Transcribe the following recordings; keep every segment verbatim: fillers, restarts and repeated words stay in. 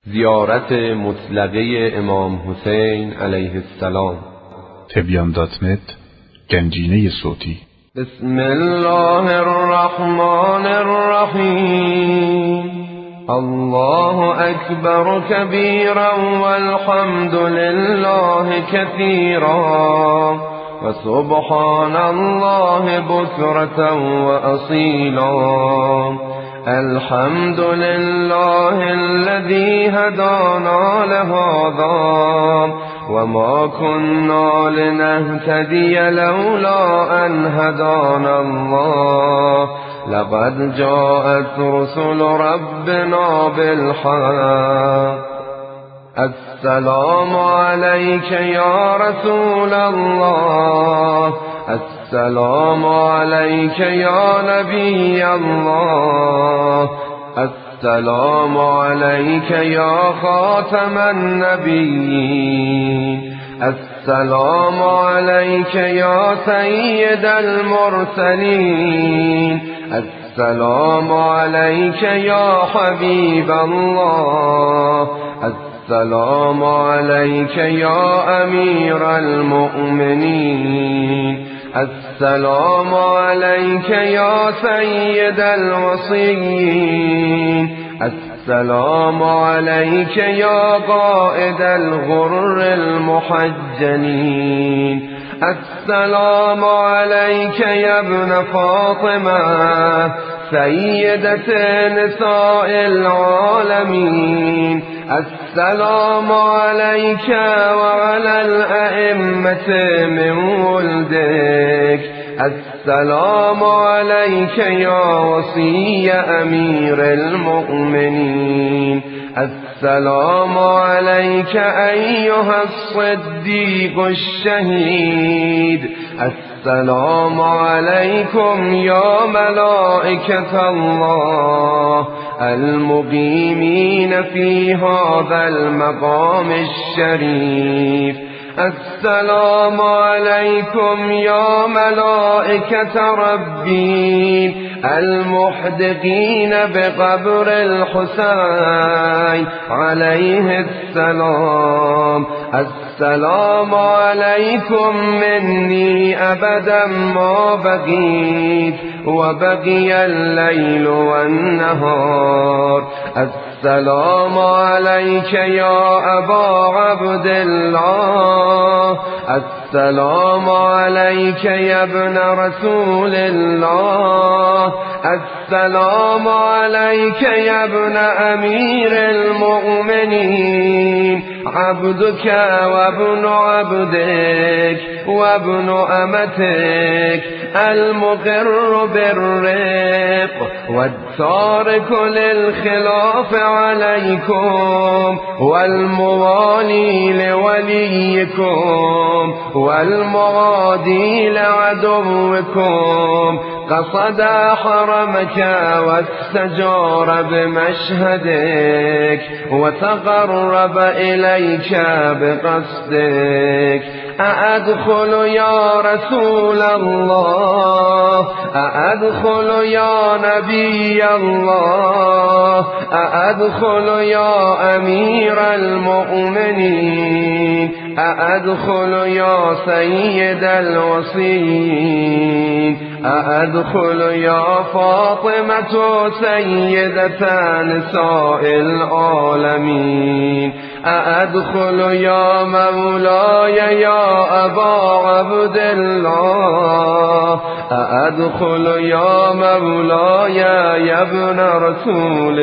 زیارت مطلقه امام حسین علیه السلام. تبیان دات نت گنجینه صوتی. بسم الله الرحمن الرحیم. الله اکبر کبیرا والحمد لله کثیرا و سبحان الله بکرة و اصیلا. الحمد لله الذي هدانا لهذا وما كنا لنهتدي لولا أن هدانا الله. لقد جاءت رسل ربنا بالحق. السلام عليك يا رسول الله. السلام عليك يا نبي الله. السلام عليك يا خاتم النبيين. السلام عليك يا سيد المرسلين. السلام عليك يا حبيب الله. السلام عليك يا أمير المؤمنين. السلام عليك يا سيد الوصيين. السلام عليك يا قائد الغر المحجلين. السلام عليك يا ابن فاطمة سيدة نساء العالمين. السلام عليك وعلى الأئمة من ولدك. السلام عليك يا وصي أمير المؤمنين. السلام عليك أيها الصديق الشهيد. السلام عليكم يا ملائكة الله المقيمين في هذا المقام الشريف. السلام عليكم يا ملائكة ربي المحدقين بقبر الحسين عليه السلام. السلام عليكم مني أبدا ما بقيت وبقي الليل والنهار. السلام عليك يا أبا عبد الله. السلام عليك يا ابن رسول الله. السلام عليك يا ابن أمير المؤمنين. عبدك وابن عبدك وابن أمتك المقر بالرق والتارك للخلاف عليكم والموالي لوليكم والمغادي لعدوكم. قصد حرمك واستجار بمشهدك وتقرب إليك بقصدك. أأدخل يا رسول الله. أأدخل يا نبي الله. أأدخل يا أمير المؤمنين. أأدخل يا سيد الوصيين. أأدخل يا فاطمة سيدة نساء العالمين. أأدخل يا مولاي يا أبا عبد الله. أأدخل يا مولاي يا ابن رسول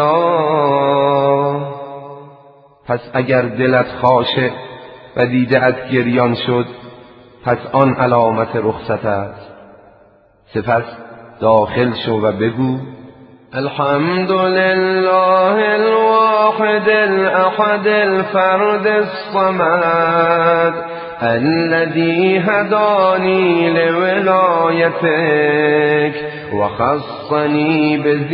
الله. پس اگر دلت خاشع و دیده‌ات گریان شد، پس آن علامت رخصت است. سپس داخل شو و بگو الحمد لله الواحد الأحد الفرد الصمد الذي هداني لولايتك وخصني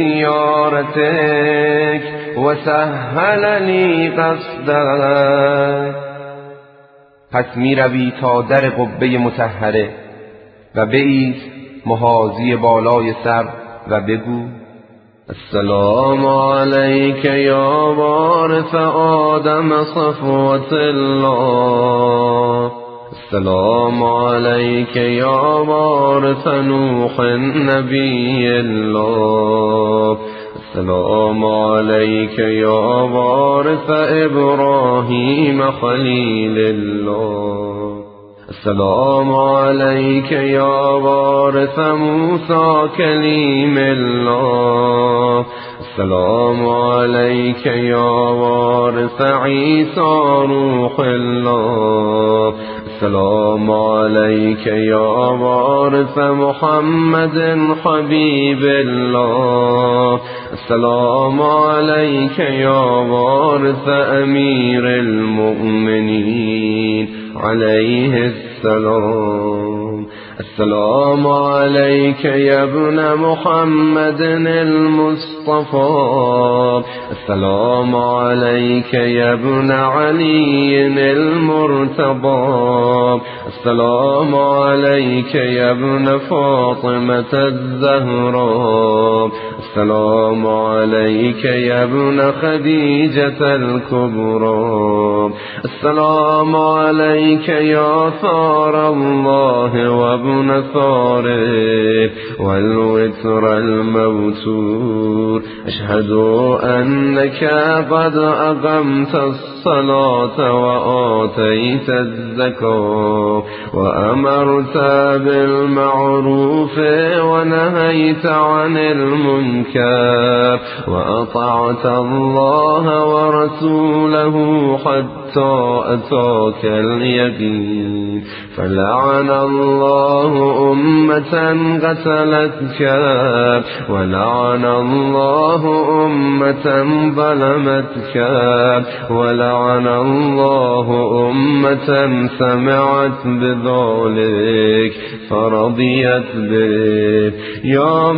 بزيارتك وسهل لي قصدك. پس می روی تا در قبه مطهره و بایست محاذی بالای سر و بگو السلام عليك يا وارث آدم صفوة الله. السلام عليك يا وارث نوح نبي الله. السلام عليك يا وارث إبراهيم خليل الله. السلام عليك يا وارث موسى كليم الله. السلام عليك يا وارث عيسى روح الله. السلام عليك يا وارث محمد حبيب الله. السلام عليك يا وارث أمير المؤمنين عليه السلام. السلام عليك يا ابن محمد المصطفى. السلام عليك يا ابن علي المرتضى. السلام عليك يا ابن فاطمة الزهراء. السلام عليك يا ابن خديجة الكبرى. السلام عليك يا ثار الله وابن ثاره والوتر الموتور. أشهد أنك قد أقمت الصلاة وآتيت الزكاة وأمرت بالمعروف ونهيت عن المنكر وأطعت الله ورسوله حتى أتاك اليقين. فلعن الله أمة قتلتك ولعن الله أمة ظلمتك ولعن الله أمة سمعت بذلك فرضيت به. يا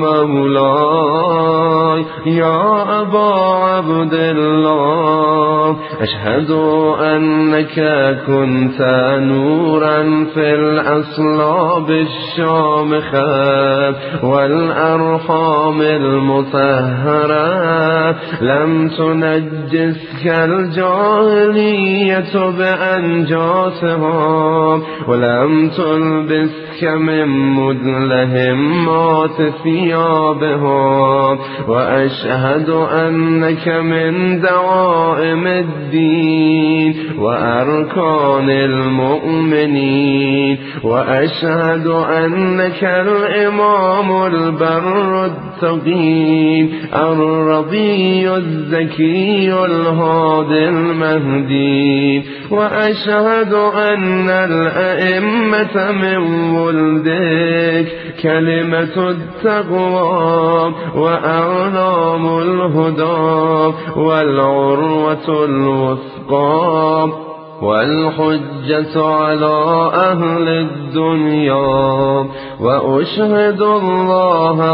مولاي يا أبا عبد الله، أشهد أنك كنت نورا في الأصلاب الشامخة والأرحام المطهرة، لم تنجسك الجاهلية بأنجاسها ولم تلبسك من مدلهمات ثيابها. وأشهد أنك من دوائم الدين وأركان المؤمنين. وأشهد أنك الإمام البر التقي الرضي الزكي الهادي المهدي. وأشهد أن الأئمة من ولدك كلمة التقوى وأعلام الهدى والعروة الوثقى والحجة على أهل الدنيا. وأشهد الله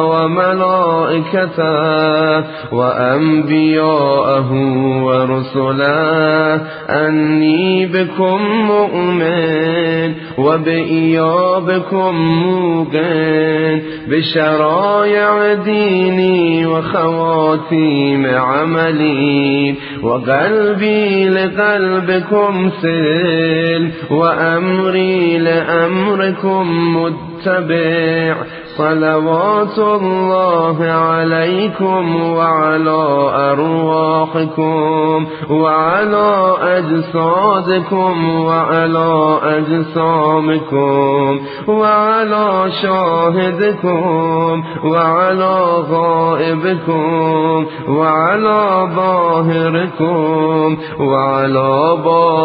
وملائكته وأنبياءه ورسله أني بكم مؤمن وبإيابكم موقن بشرايع ديني وخواتيم عملي. وقلبي لقلبكم سل وأمري لأمركم متبع. صلوات الله عليكم وعلى أرواحكم وعلى أجسادكم وعلى أجسامكم وعلى شاهدكم وعلى غائبكم وعلى ظاهركم وعلى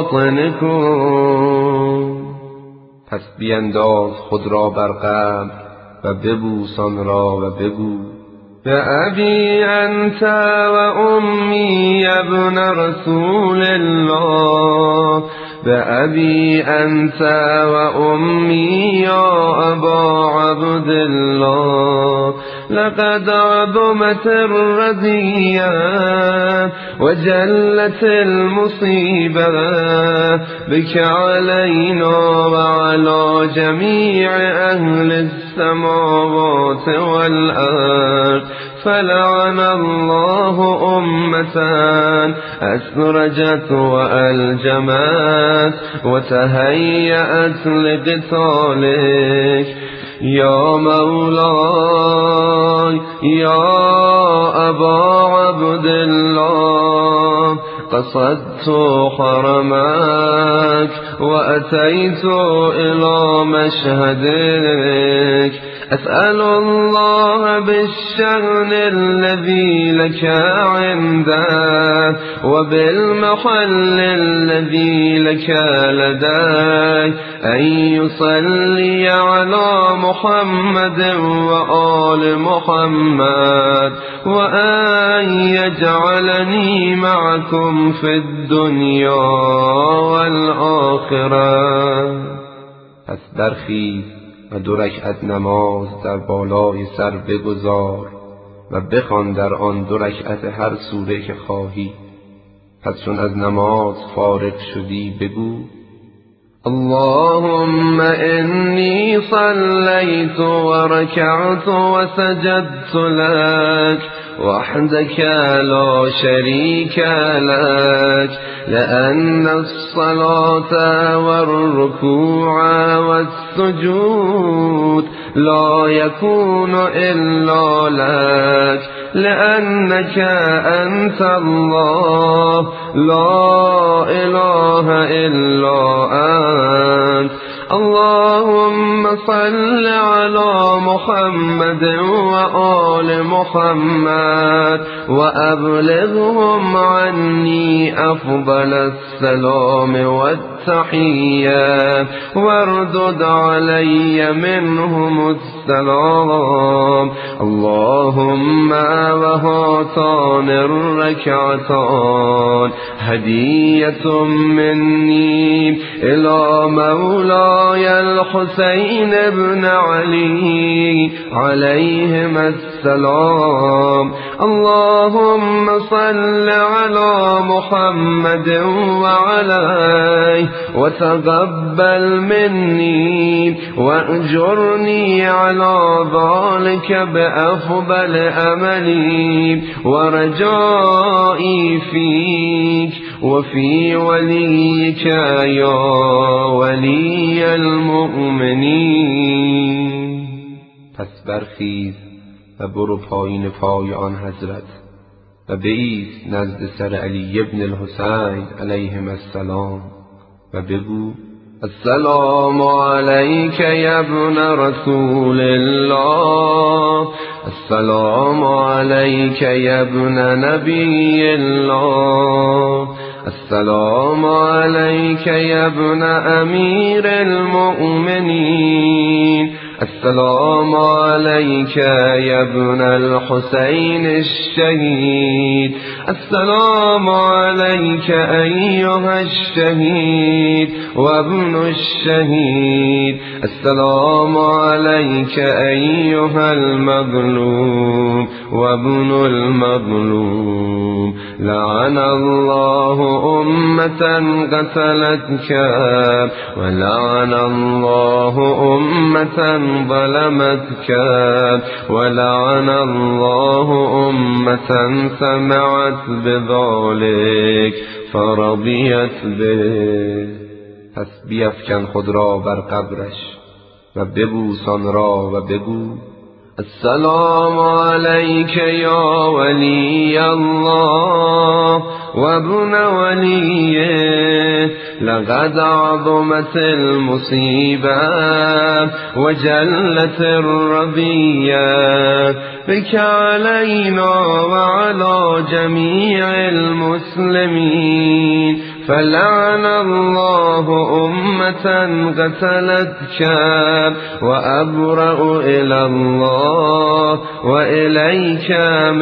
باطنكم. پس بینداز خود را بر قبر و ببوسان را و بگو: بأبي أنت وأمي يا ابن رسول الله. بأبي أنت وأمي يا أبا عبد الله. لقد عظمت الرزية وجلت المصيبة بك علينا وعلى جميع أهل السماوات والأرض. فلعن الله أمة أسرجت وألجمت وتهيأت لقتالك يا مولاي يا أبا عبد الله قصدت حرمك وأتيت إلى مشهدك أسأل الله بالشأن الذي لك عنده وبالمحل الذي لك لديك أن يصلي على محمد وآل محمد وأن يجعلني معكم في الدنيا والآخرة. پس برخیز و دو رکعت نماز در بالای سر بگذار و بخوان در آن دو رکعت هر سوره که خواهی. پس چون از نماز فارغ شدی بگو اللهم إني صليت وركعت وسجدت لك وحدك لا شريك لك لأن الصلاة والركوع والسجود لا يكون إلا لك لأنك أنت الله لا إله إلا أنت. اللهم صل على محمد وآل محمد وأبلغهم عني أفضل السلام والتحية واردد علي منهم السلام. اللهم وهاتان الركعتان هدية مني إلى مولاي الحسين بن علي عليهما السلام. اللهم صل على محمد وعليه وتقبل مني وأجرني على ذلك بأفضل أملي ورجائي فيك وفي وليك يا ولي المؤمنين. پس برخیز و برو پایین پای آن حضرت و بایست نزد سر علی ابن الحسین علیهم السلام و بگو السلام عليك يا ابن رسول الله السلام عليك يا ابن نبي الله السلام عليك يا ابن أمير المؤمنين السلام عليك يا ابن الحسين الشهيد السلام عليك أيها الشهيد وابن الشهيد السلام عليك أيها المظلوم وابن المظلوم. لعن الله أمة قتلتك ولعن الله أمة ظلمتك ولعن الله أمة سمعت بذلك فرضيت به. پس بیفکن خود را بر قبرش و ببوسان را و بگو السلام عليك يا ولي الله وابن وليه لقد عظمت المصيبة وجلت الرضية بك علينا وعلى جميع المسلمين. فلعن الله أمة قتلتك وأبرأ إلى الله وإليك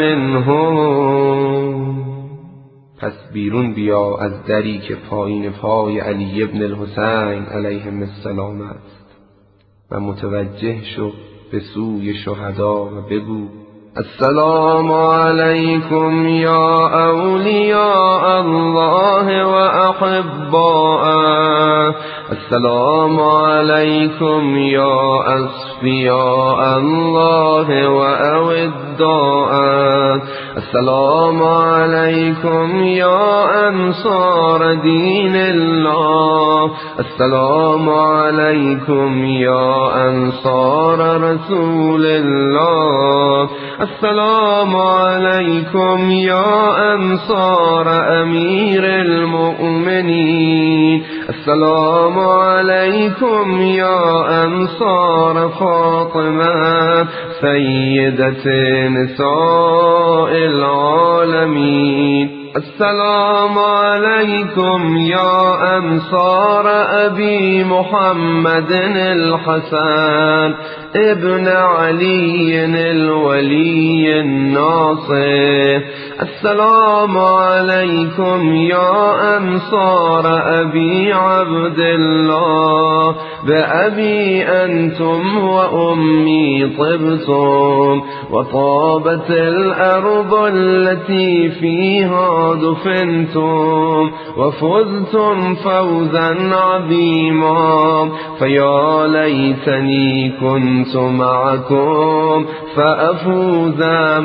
منهم. پس بیرون بیا از دری که پایین پای علی ابن الحسین علیهم السلام است و متوجه شو به سوی شهدا و بگو السلام عليكم يا أولياء الله وأحباءه السلام عليكم يا أصفياء الله وأوداءه السلام عليكم يا أنصار دين الله السلام عليكم يا أنصار رسول الله السلام عليكم يا أنصار أمير المؤمنين السلام عليكم يا أنصار فاطمة سيدة نساء العالمين السلام عليكم يا أنصار أبي محمد الحسن ابن علي الولي الناصر السلام عليكم يا أنصار أبي عبد الله بأبي أنتم وأمي طبتم وطابت الأرض التي فيها دفنتم وفزتم فوزا عظيما فيا ليتني كنت معكم فأفوز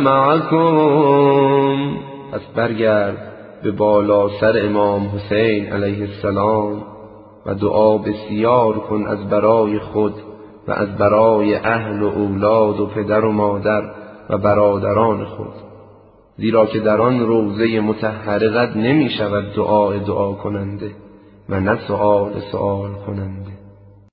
معكم. پس برگرد به بالا سر امام حسین علیه السلام و دعا بسیار کن از برای خود و از برای اهل و اولاد و پدر و مادر و برادران خود، زیرا که در آن روضه مطهره قد نمی شود دعا دعا کننده و نه سؤال سؤال کننده.